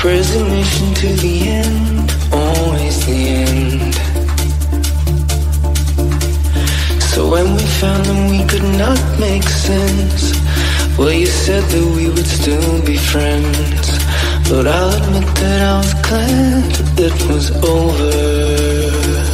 Resignation to the end, always the end. So when we found them we could not make sense. Well, you said that we would still be friends, but I'll admit that I was glad it was over.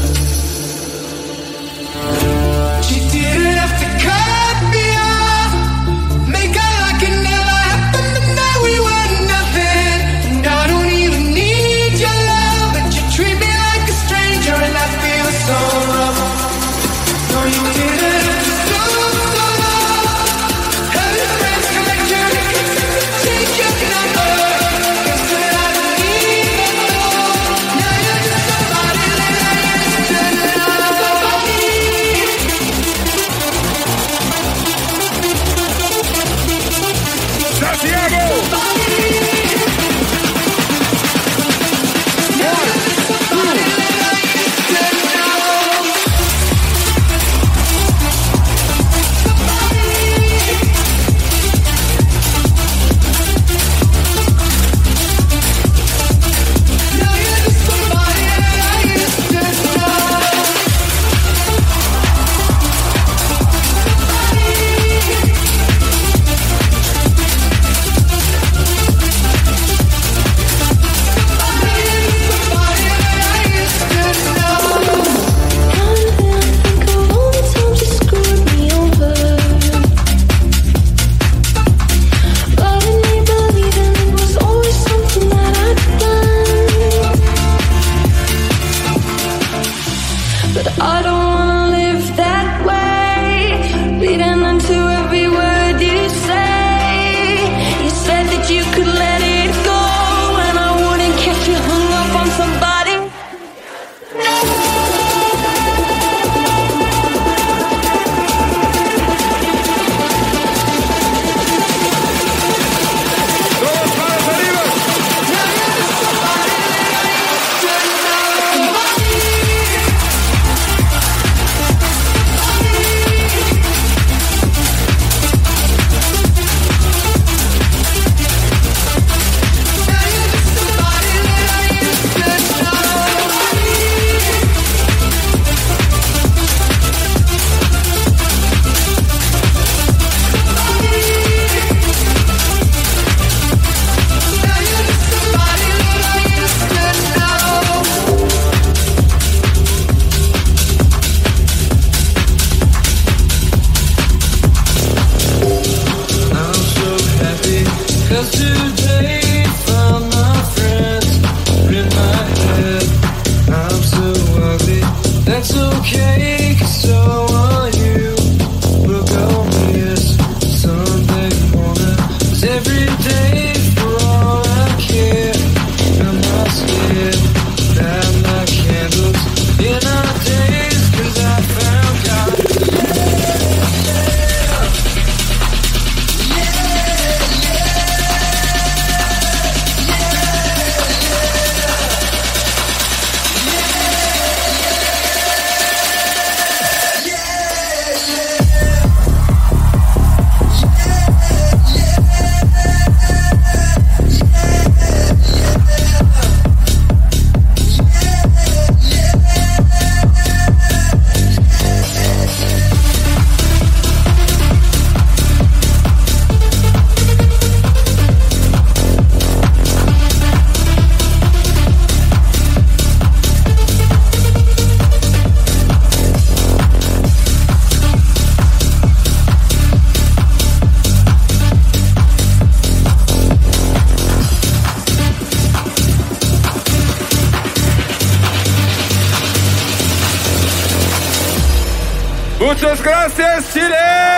Muchas gracias, Chile!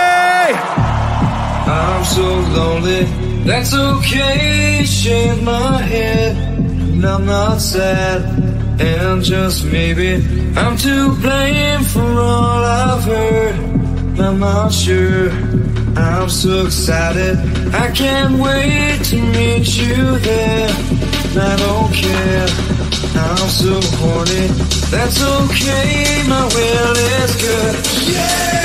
I'm so lonely, that's okay, shake my head, and I'm not sad, and just maybe I'm to blame for all I've heard, I'm not sure, I'm so excited, I can't wait to meet you there, I don't care, I'm so horny, that's okay, my will is good, yeah!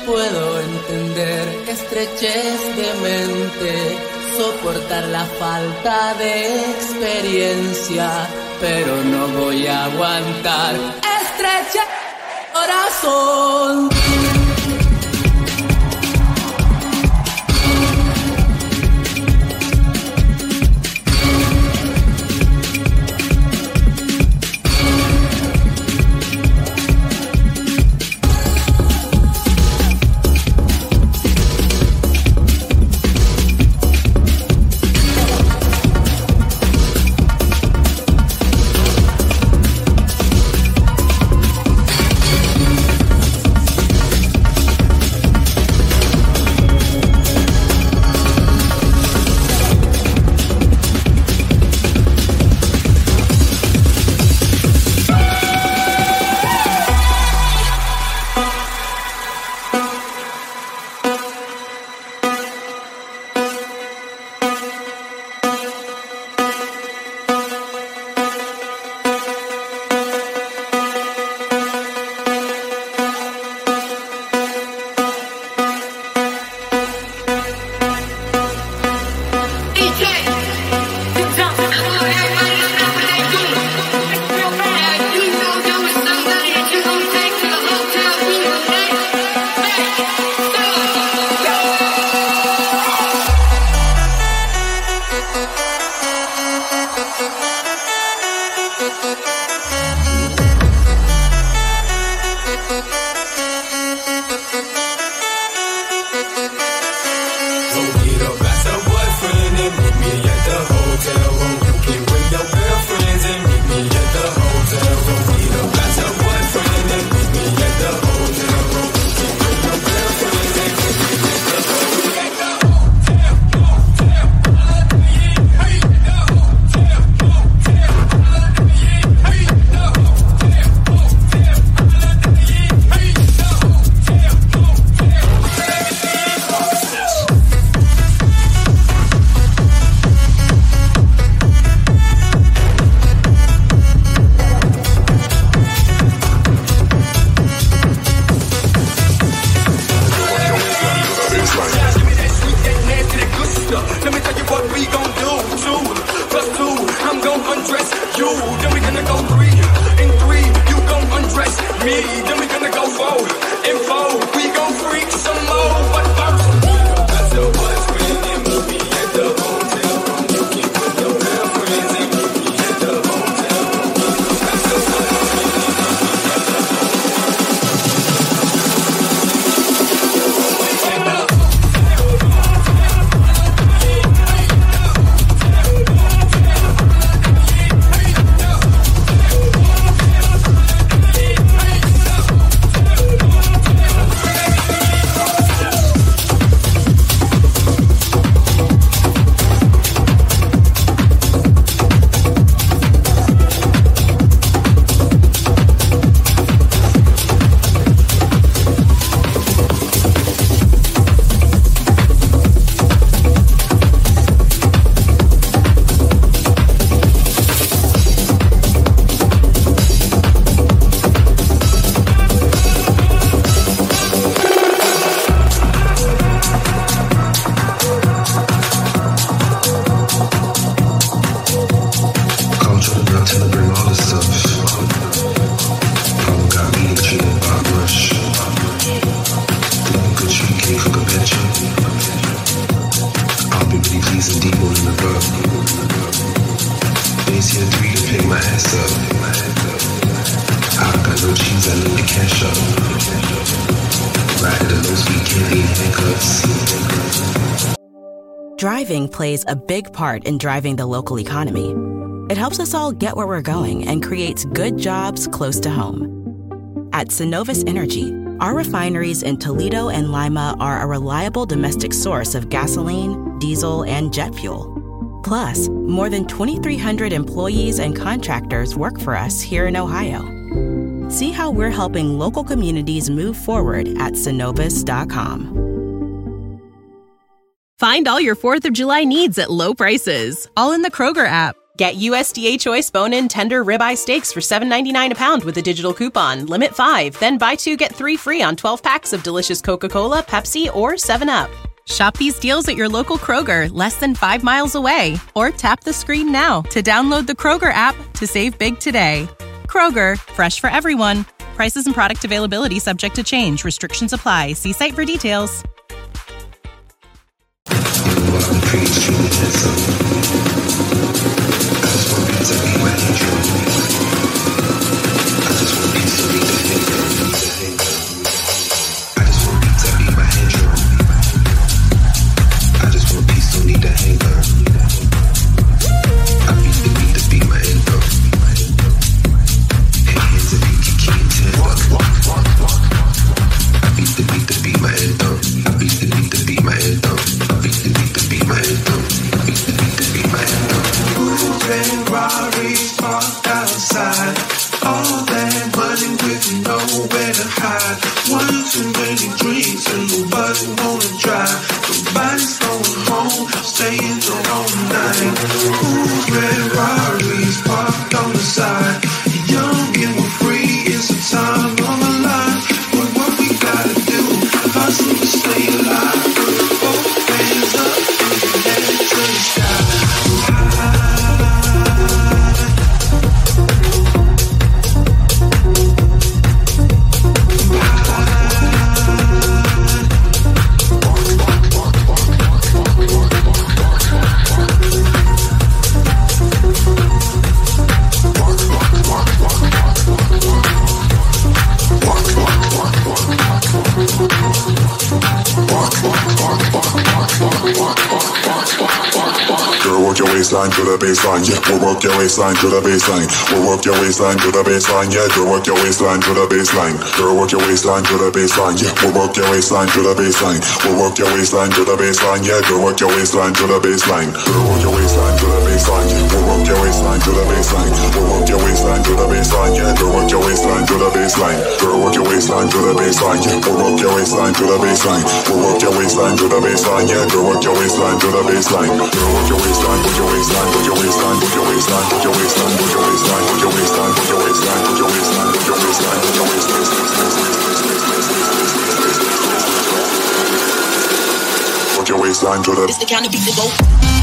Puedo entender estrechez de mente, soportar la falta de experiencia, pero no voy a aguantar estrechez corazón. Driving plays a big part in driving the local economy. It helps us all get where we're going and creates good jobs close to home. At Cenovus Energy, our refineries in Toledo and Lima are a reliable domestic source of gasoline, diesel, and jet fuel. Plus, more than 2,300 employees and contractors work for us here in Ohio. See how we're helping local communities move forward at Cenovus.com. Find all your 4th of July needs at low prices, all in the Kroger app. Get USDA Choice bone-in tender ribeye steaks for $7.99 a pound with a digital coupon. Limit 5, then buy 2, get 3 free on 12 packs of delicious Coca-Cola, Pepsi, or 7-Up. Shop these deals at your local Kroger, less than 5 miles away. Or tap the screen now to download the Kroger app to save big today. Kroger, fresh for everyone. Prices and product availability subject to change. Restrictions apply. See site for details. To the baseline, yeah, we'll work your waistline to the baseline. We'll work your waistline to the baseline, yeah, girl, work your waistline to the baseline. Girl, work your waistline to the baseline, yeah, we'll work your waistline to the baseline. We'll work your waistline to the baseline, yeah, girl, work your waistline to the baseline. Girl, work your waistline to the baseline, yeah, we'll work your waistline to the baseline. We'll work your waistline to the baseline, yeah, girl, work your waistline to the baseline. Girl, work your waistline to the baseline, yeah, we'll work your waistline to the baseline. We'll work your waistline to the baseline, yeah, girl, work your waistline to the baseline. Girl, work your waistline, work your waistline, work your waistline, work your waistline, work your waistline, work your waistline, work your waistline, work your waistline, work your waistline, work your waistline, work your waistline, work your waistline to the. It's the kind of beat that go.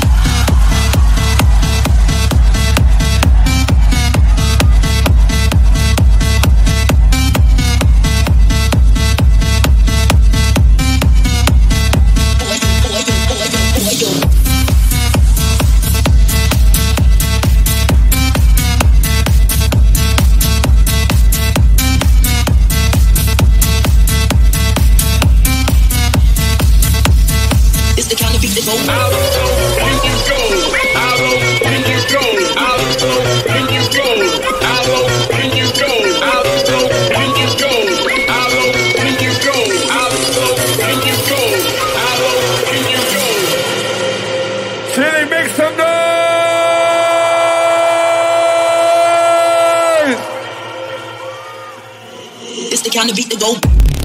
Kind of beat to go.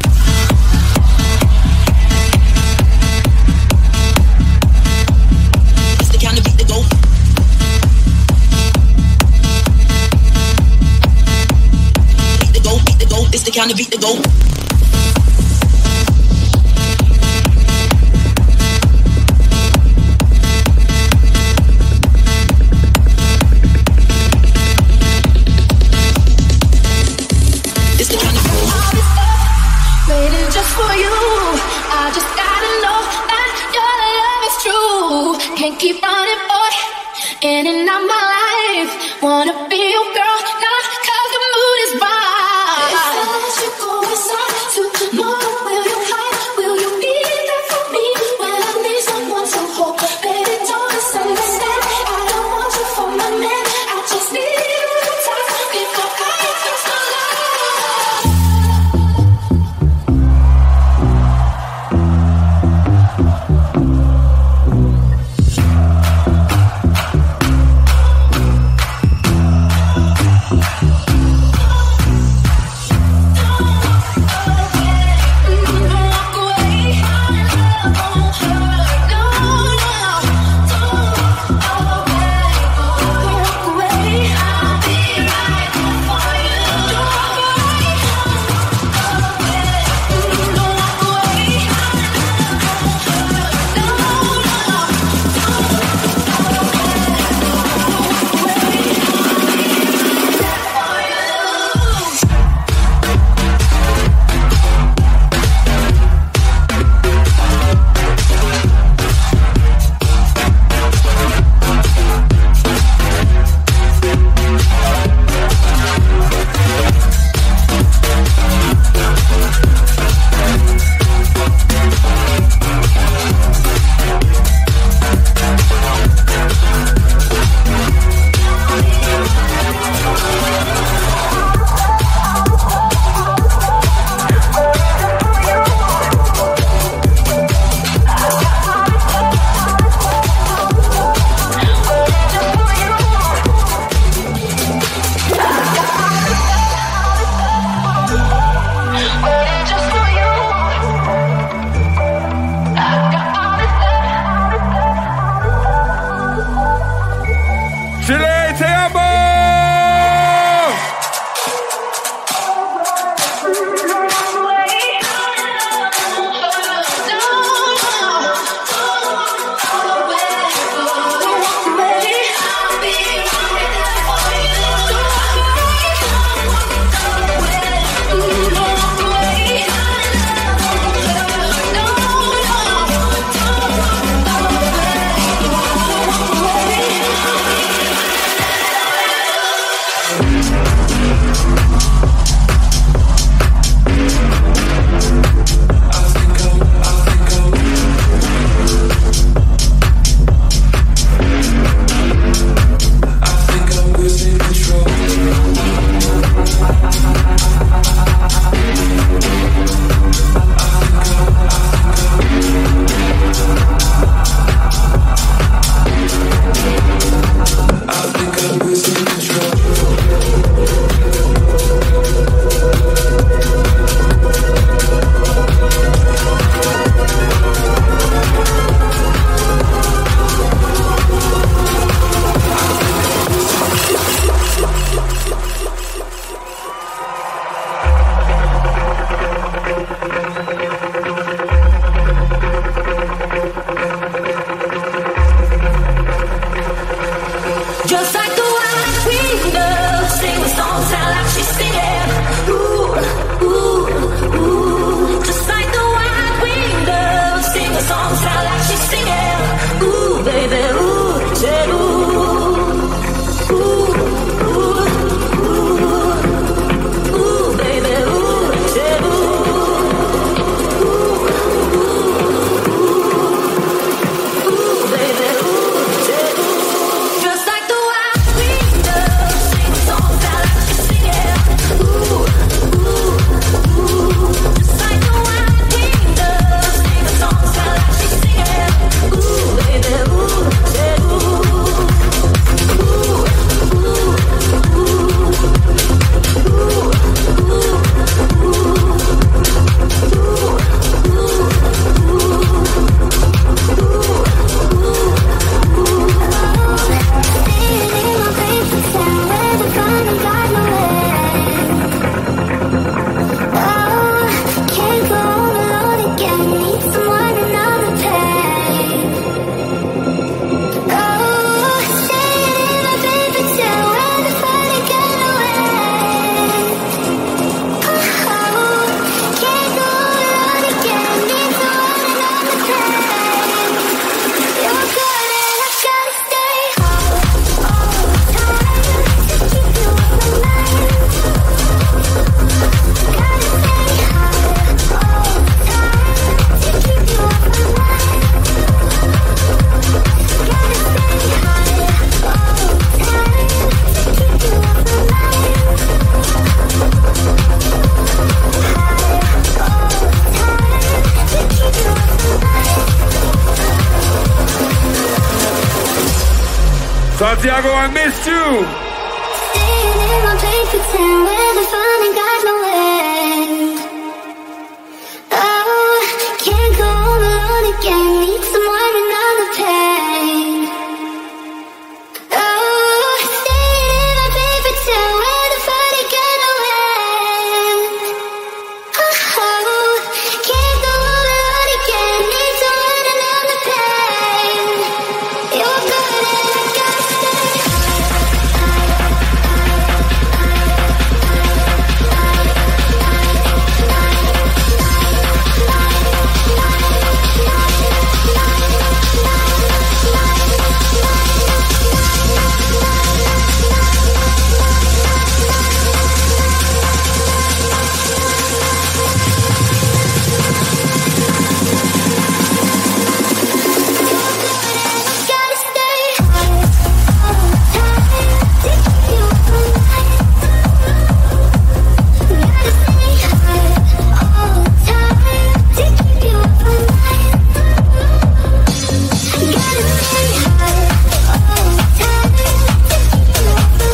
It's the kind of beat to go. Beat to go, beat to go. It's the kind of beat to go. Keep running, boy, in and out my life. Wanna be your girl, not 'cause the mood is right. If I let you go inside tomorrow, will you hide? Will you be there for me when I need someone to hold? Baby, don't misunderstand. I don't want you for my man. I just need you time before I lose my Santiago, I missed you. Staying in my place, pretend where the fun ain't got no end. Oh, can't go all alone again. Need someone another pain. Oh, staying in my place, pretend where the fun ain't got no end. Oh, can't go all alone again. Need someone another pain. You're good and I gotta stay. Gotta stay all the time to keep you alive. Gotta stay all the time to keep you alive. Gotta stay all the time to keep you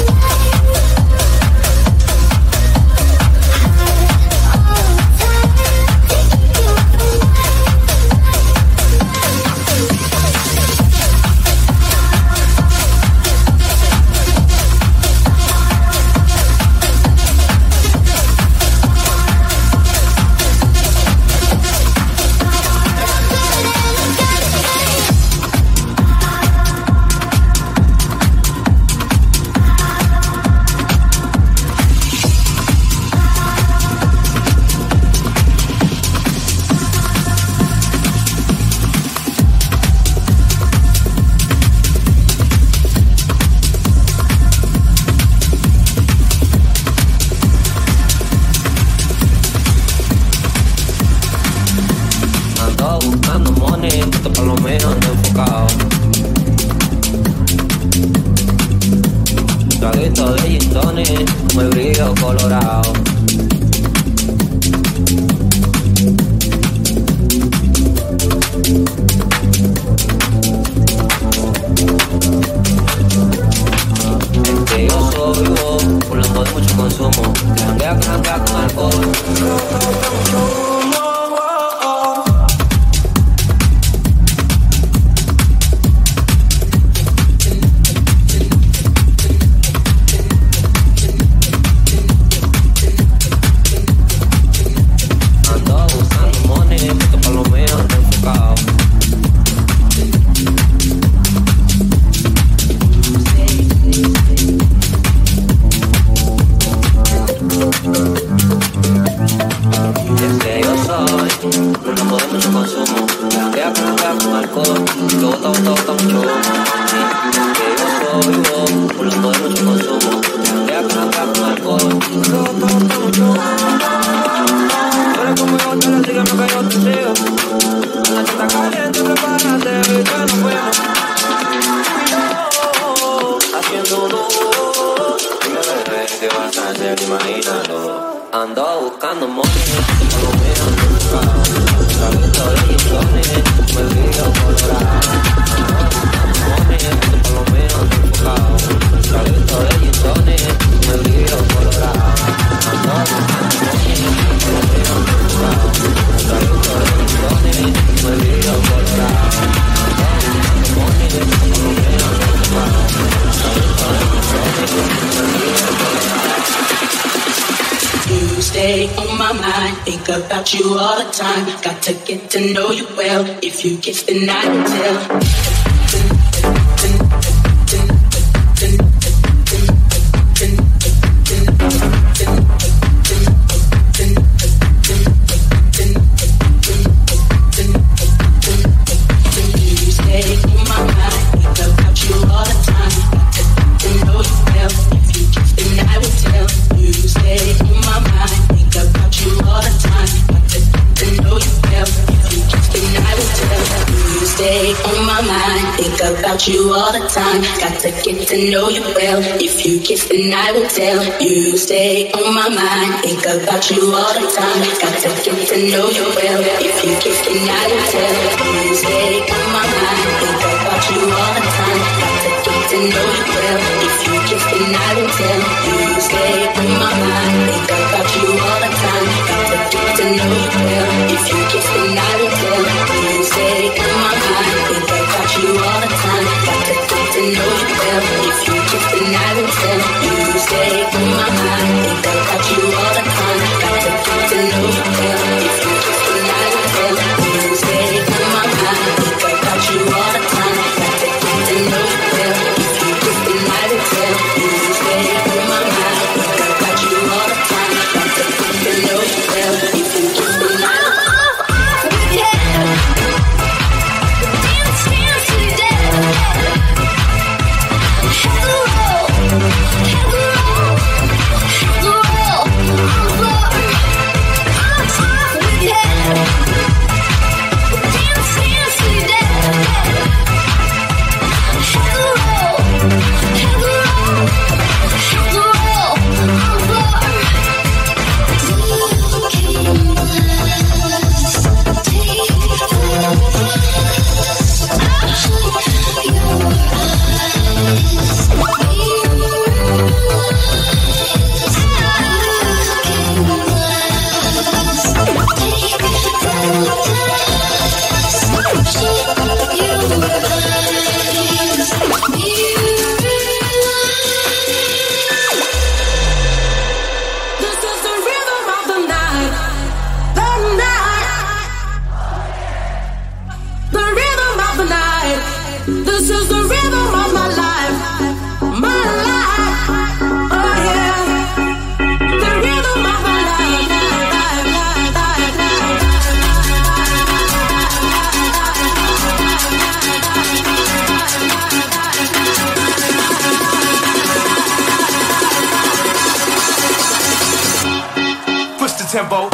Ando buscando money, esto por lo menos ando enfocado. Traguito de gin tonic, como el brillo colorado. Es que yo soy vivo, volando de mucho consumo. Que janguea con alcohol. Ando buscando money, esto por lo menos ando enfocado. Es que yo soy un loco de mucho consumo. Janguea con alcohol, que bota mucho humo. Es que yo soy un loco de mucho consumo. Janguea con alcohol, que bota mucho humo. Tú eres como yo, te la sigo, no que yo te sigo. La noche está caliente, prepárate, que nos fuimos. Haciendo dúo. Dime, bebé, ¿qué vas a hacer? Imagínalo. Ando buscando money, por lo menos ando enfocado. Traguito de gin tonic, como el brillo colorado. Ando buscando money, por lo menos ando enfocado. Traguito de gin tonic, como el brillo colorado. Ando buscando money, por lo menos ando enfocado. Traguito de gin tonic, como el brillo colorado. Ando buscando money, por lo menos ando enfocado. Traguito de gin tonic, como el brillo colorado. You stay on my mind, think about you all the time. Got to get to know you well. If you kiss, then I can tell. You stay on my mind, think about you all the time. Got to get to know you well. If you kiss, then I will tell. You stay on my mind, think about you all the time. Got to get to know you well. If you kiss, then I will tell. You stay on my mind, think about you all the time. Got to get to know you well. If you kiss, then I will tell. You stay on my mind, think about you all the time. Got to get to know you well. If you kiss, then I will tell. You stay on my mind, think about you all the time. Got to get to know you well. If you kiss me, I will tell you stay in my mind. Think about you all the time. Got to get to know you well. If you kiss me, I will tell you stay in my mind. Think about you all the time. Got to get to know you well. If you kiss me, I will tell you stay in my mind. Think about you all the time. Got to get to know you well. If you kiss me, I will tell you stay in my mind. Think about you all the time. Got to get to know you well. If you kiss me, I will tell you stay in my mind. Think about you all the time. Got to get to know you well. If you kiss me, I will tempo.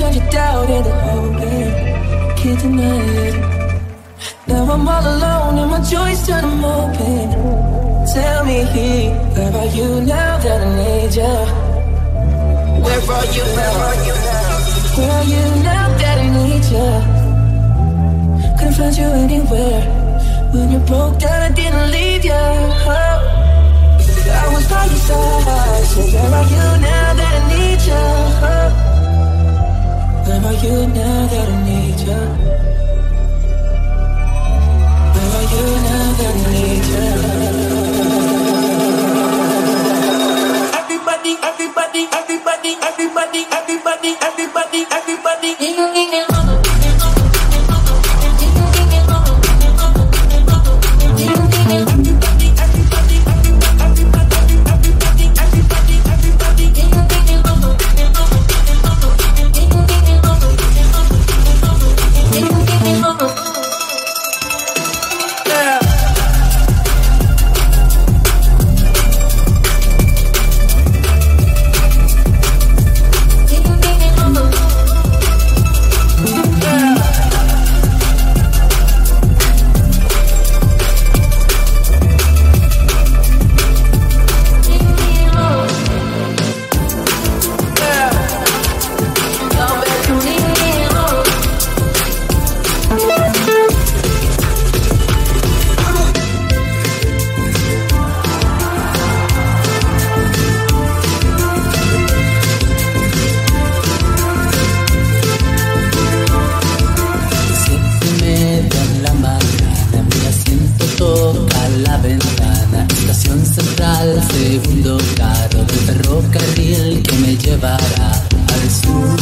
turned your doubt into hope, can't deny it. Now I'm all alone and my joys turn them open. Tell me, where are you now that I need you? Where are you now? Where are you now that I need you? Couldn't find you anywhere. When you broke down, I didn't leave you. I was by your side. So where are you now that I need you? Where are you now that I need you? Where are you now that I need you? Everybody, everybody, everybody, everybody, everybody, everybody, everybody. Segundo carro del ferrocarril que me llevará al sur.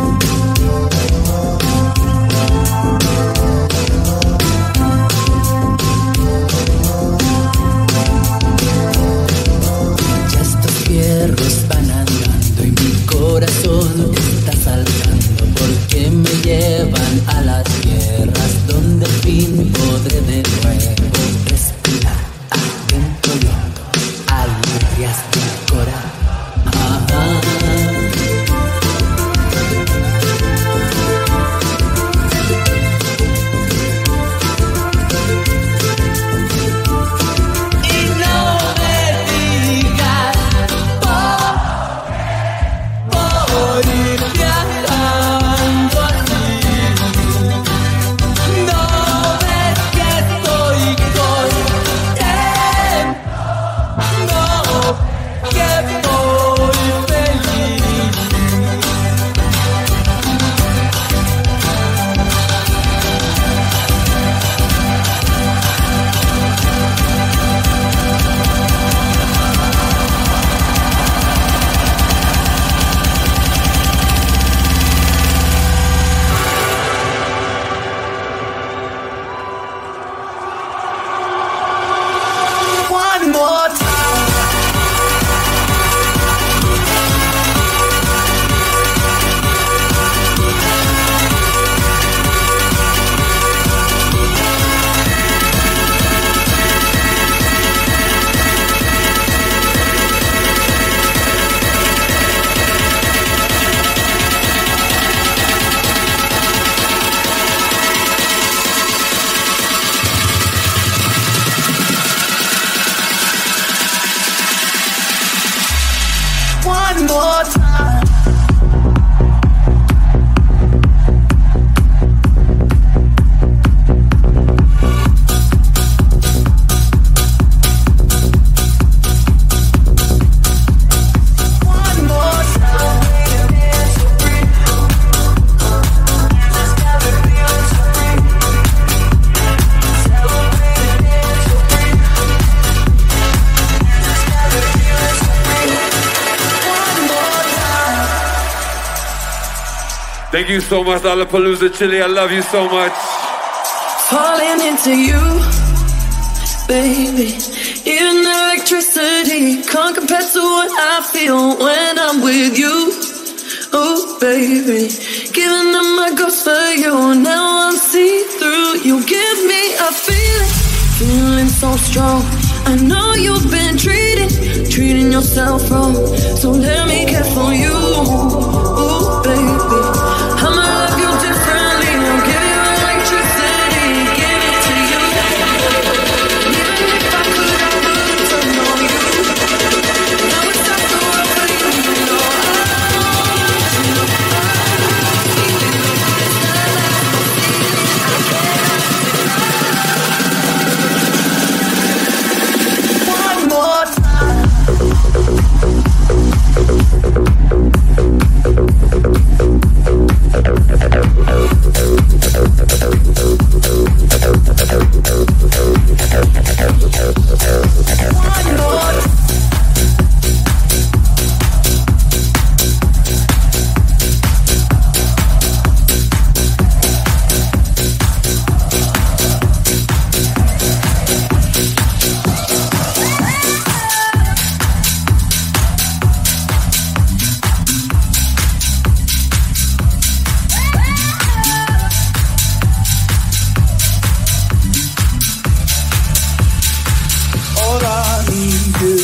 Ya estos fierros van andando y mi corazón está saltando porque me llevan a las tierras donde al fin podré de nuevo respirar adentro yo. Alegrías del corazón. One more time. Thank you so much, Lollapalooza Chile. I love you so much. Falling into you, baby. Even electricity can't compare to what I feel when I'm with you. Oh, baby. Giving up my ghost for you. Now I'm see-through. You give me a feeling so strong. I know you've been treating yourself wrong. So let me care for you. Oh, baby.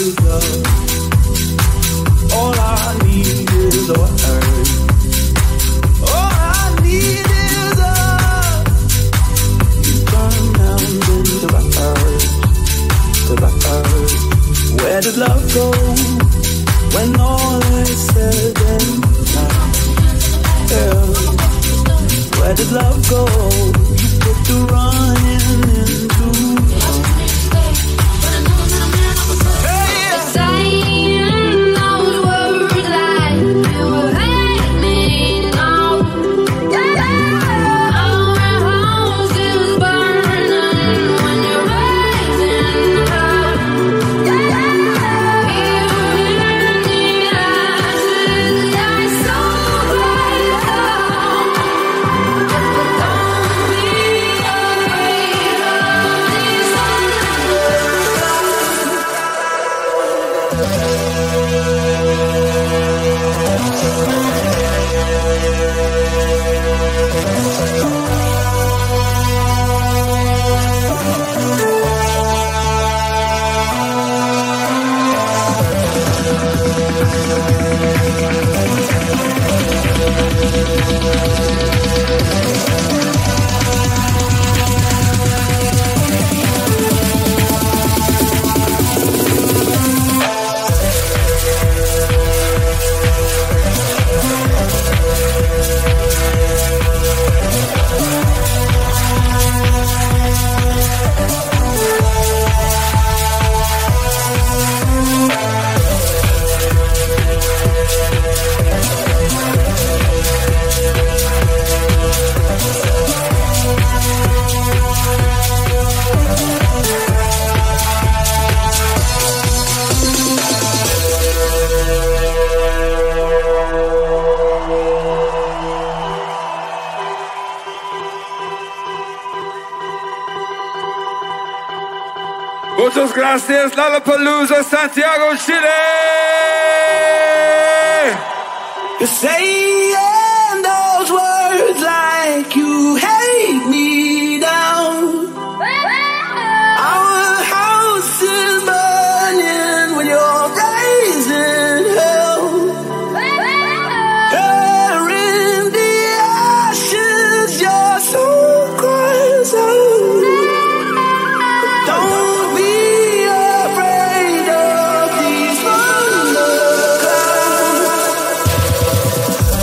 is love. All I need is love. All I need is love. You burn down into the earth, to the earth. Where did love go when all is said and done? Yeah. Where did love go? You put the running into fun. Saying those words like you hate me now. Our house is burning when you're raising hell. Even in the ashes, I so grateful. Don't be afraid of these Muchas gracias, Lollapalooza, Santiago, Chile. You're saying those words like you hate me down. Our house is burning when you're raising hell. Here in the ashes, your soul cries out. Don't be afraid of these thunder clouds.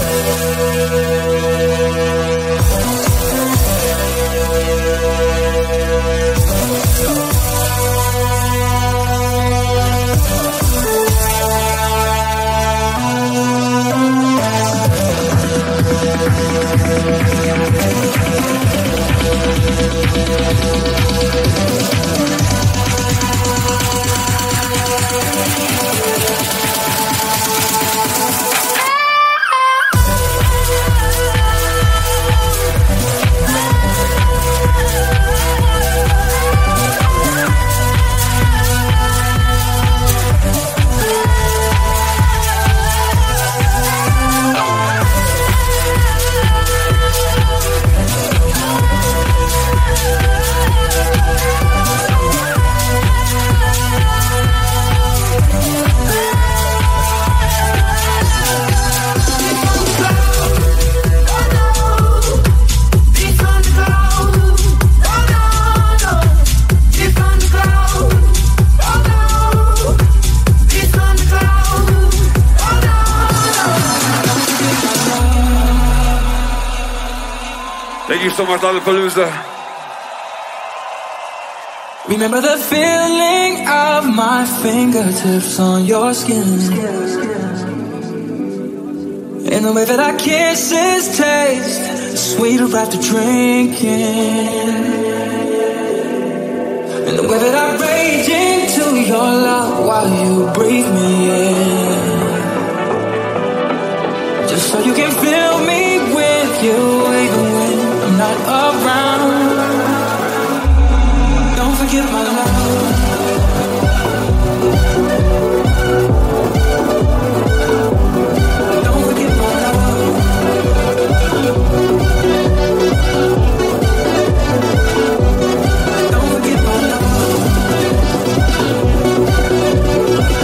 Thank you so much, Lollapalooza. Remember the feeling of my fingertips on your skin, and the way that our kisses taste sweeter after drinking, and the way that I rage into your love while you breathe me in, just so you can fill me with you even when I'm not around. Don't forget my love. Don't forget my love. Don't forget my love.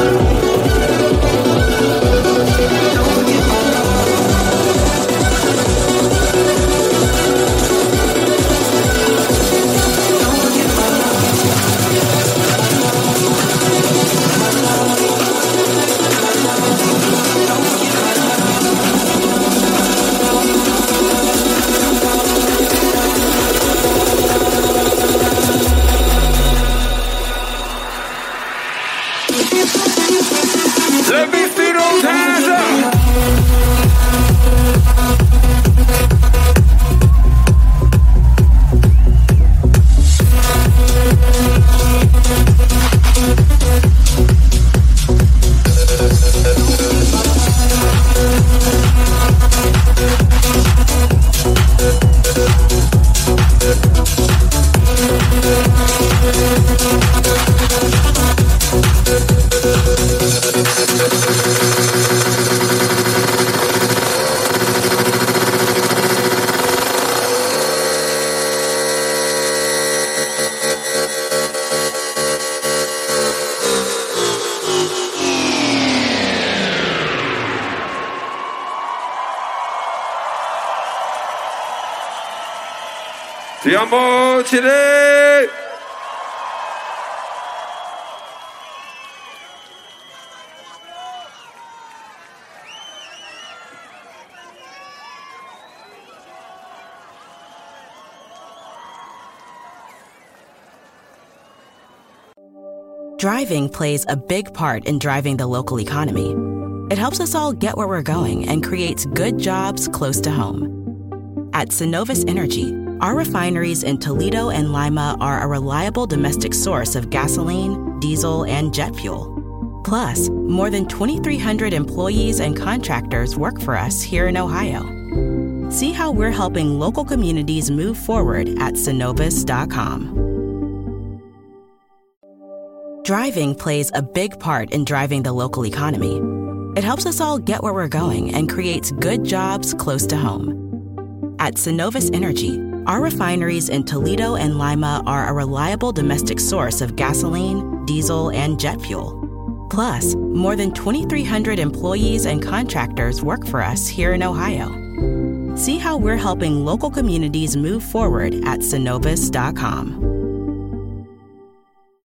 Siamo Chile! Driving plays a big part in driving the local economy. It helps us all get where we're going and creates good jobs close to home. At Synovus Energy, our refineries in Toledo and Lima are a reliable domestic source of gasoline, diesel, and jet fuel. Plus, more than 2,300 employees and contractors work for us here in Ohio. See how we're helping local communities move forward at Synovus.com. Driving plays a big part in driving the local economy. It helps us all get where we're going and creates good jobs close to home. At Synovus Energy, our refineries in Toledo and Lima are a reliable domestic source of gasoline, diesel, and jet fuel. Plus, more than 2,300 employees and contractors work for us here in Ohio. See how we're helping local communities move forward at Synovus.com.